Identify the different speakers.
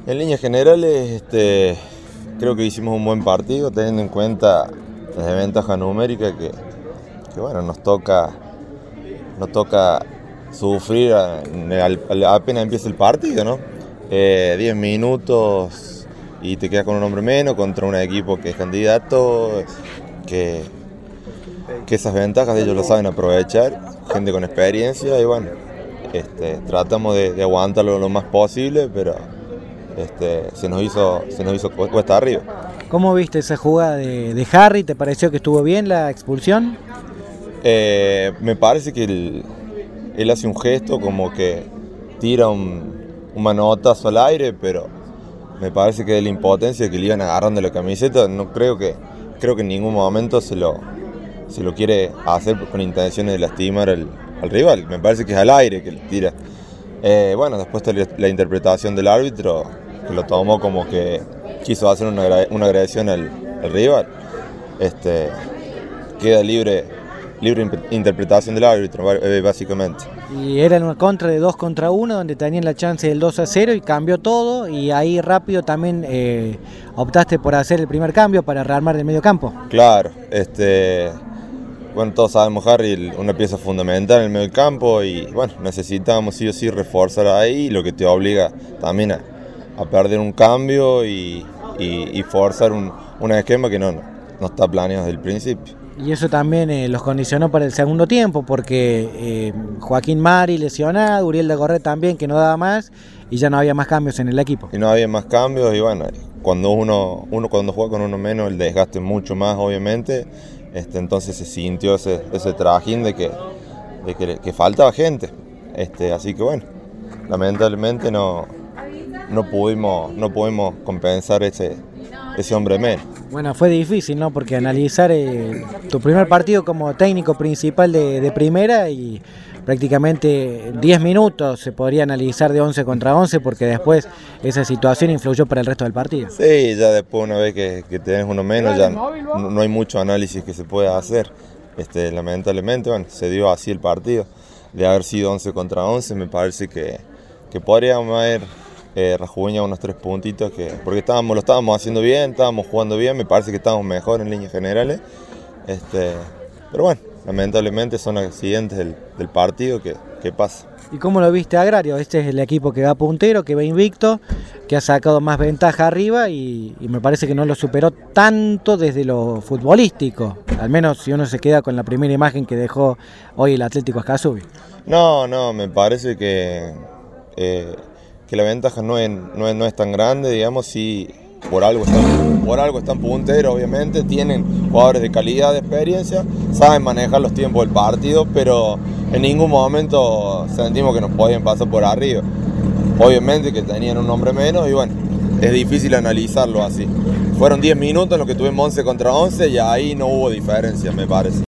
Speaker 1: En líneas generales, creo que hicimos un buen partido, teniendo en cuenta la desventaja numérica que bueno, nos toca sufrir apenas empieza el partido, ¿no? 10 minutos y te quedas con un hombre menos contra un equipo que es candidato, que esas ventajas ellos lo saben aprovechar, gente con experiencia, y bueno, tratamos de aguantarlo lo más posible, pero se nos hizo cuesta arriba.
Speaker 2: ¿Cómo viste esa jugada de Harry? ¿Te pareció que estuvo bien la expulsión?
Speaker 1: Me parece que él hace un gesto como que tira un manotazo al aire, pero me parece que de la impotencia que le iban agarrando la camiseta, no creo que en ningún momento se lo quiere hacer con intenciones de lastimar al rival. Me parece que es al aire que le tira. Bueno, después está la interpretación del árbitro, que lo tomó como que quiso hacer una agresión al rival. Queda libre interpretación del árbitro, básicamente.
Speaker 2: Y era una contra de 2 contra 1, donde tenían la chance del 2-0 y cambió todo, y ahí rápido también optaste por hacer el primer cambio para rearmar el medio campo.
Speaker 1: Claro, bueno, todos sabemos, Harry, una pieza fundamental en el medio del campo, y bueno, necesitamos sí o sí reforzar ahí, lo que te obliga también a perder un cambio y forzar un esquema que no está planeado desde el principio.
Speaker 2: Y eso también los condicionó para el segundo tiempo, porque Joaquín Mari lesionado, Uriel de Gorret también, que no daba más, y ya no había más cambios en el equipo.
Speaker 1: Y no había más cambios, y bueno, cuando uno cuando juega con uno menos, el desgaste es mucho más, obviamente. Entonces se sintió ese trajín de que faltaba gente. Así que bueno, lamentablemente no pudimos compensar ese hombre menos.
Speaker 2: Bueno, fue difícil, ¿no? Porque analizar tu primer partido como técnico principal de primera, y prácticamente 10 minutos se podría analizar de 11 contra 11, porque después esa situación influyó para el resto del partido.
Speaker 1: Sí, ya después, una vez que tenés uno menos, ya no hay mucho análisis que se pueda hacer. Lamentablemente, bueno, se dio así el partido. De haber sido 11 contra 11, me parece que podríamos haber rasguñado unos 3 puntitos, porque lo estábamos haciendo bien, estábamos jugando bien, me parece que estábamos mejor en líneas generales. Pero bueno, lamentablemente son accidentes del partido que pasa.
Speaker 2: ¿Y cómo lo viste Agrario? Este es el equipo que va puntero, que va invicto, que ha sacado más ventaja arriba, y me parece que no lo superó tanto desde lo futbolístico, al menos si uno se queda con la primera imagen que dejó hoy el Atlético Ascasubi.
Speaker 1: No, me parece que la ventaja no es tan grande, digamos. Sí, por algo están punteros, obviamente, tienen jugadores de calidad, de experiencia, saben manejar los tiempos del partido, pero en ningún momento sentimos que nos podían pasar por arriba. Obviamente que tenían un hombre menos, y bueno, es difícil analizarlo así. Fueron 10 minutos en los que tuvimos 11 contra 11, y ahí no hubo diferencia, me parece.